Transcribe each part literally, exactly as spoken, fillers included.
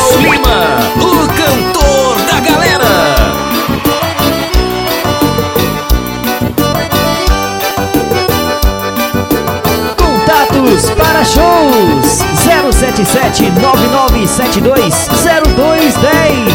João Lima, o cantor da galera. Contatos para shows zero sete sete nove nove sete dois zero dois um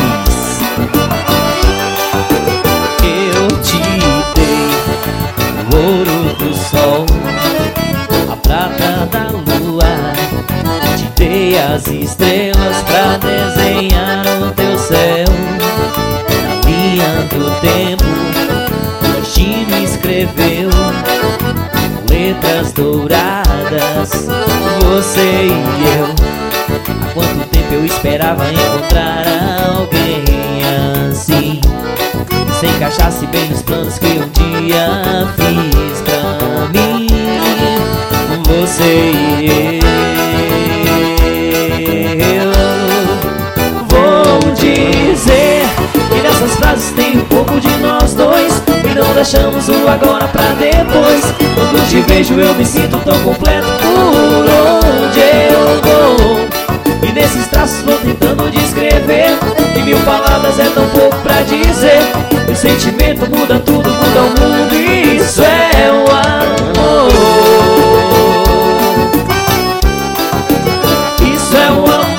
zero. Eu te dei o ouro do sol, a prata da lua, te dei as estrelas pra desenhar o teu céu. Na linha do tempo, o destino escreveu com letras douradas, você e eu. Há quanto tempo eu esperava encontrar alguém assim, que se encaixasse bem nos planos que um dia fiz pra mim. Você e eu. Vou dizer que nessas frases tem um pouco de nós dois, e não deixamos o agora pra depois. Quando te vejo eu me sinto tão completo por onde eu vou. E nesses traços vou tentando descrever, que mil palavras é tão pouco pra dizer. O sentimento muda tudo, muda o mundo, e isso é o amor. Isso é o amor.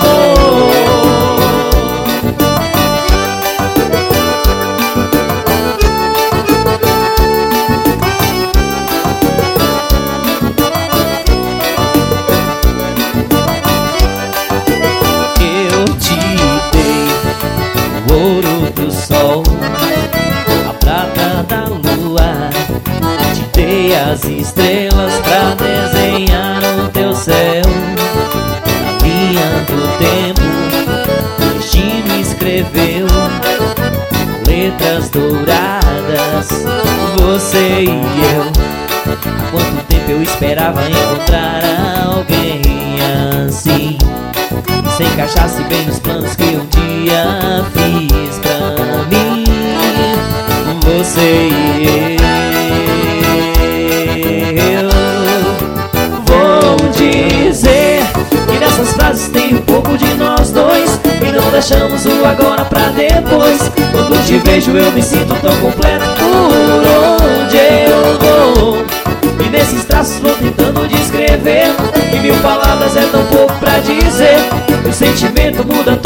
Eu te dei o ouro do sol, a prata da lua, te dei as estrelas pra desenhar o teu céu. Na linha do tempo, o destino escreveu com letras douradas, você e eu. Há quanto tempo eu esperava encontrar alguém assim, que se encaixasse bem nos planos que um dia fiz pra mim. Você e eu. Vou dizer que nessas frases tem um pouco de nós dois, e não deixamos o agora pra depois. Quando te vejo eu me sinto tão completo por onde eu vou. E nesses traços vou tentando descrever, que mil palavras é tão pouco pra dizer. O sentimento muda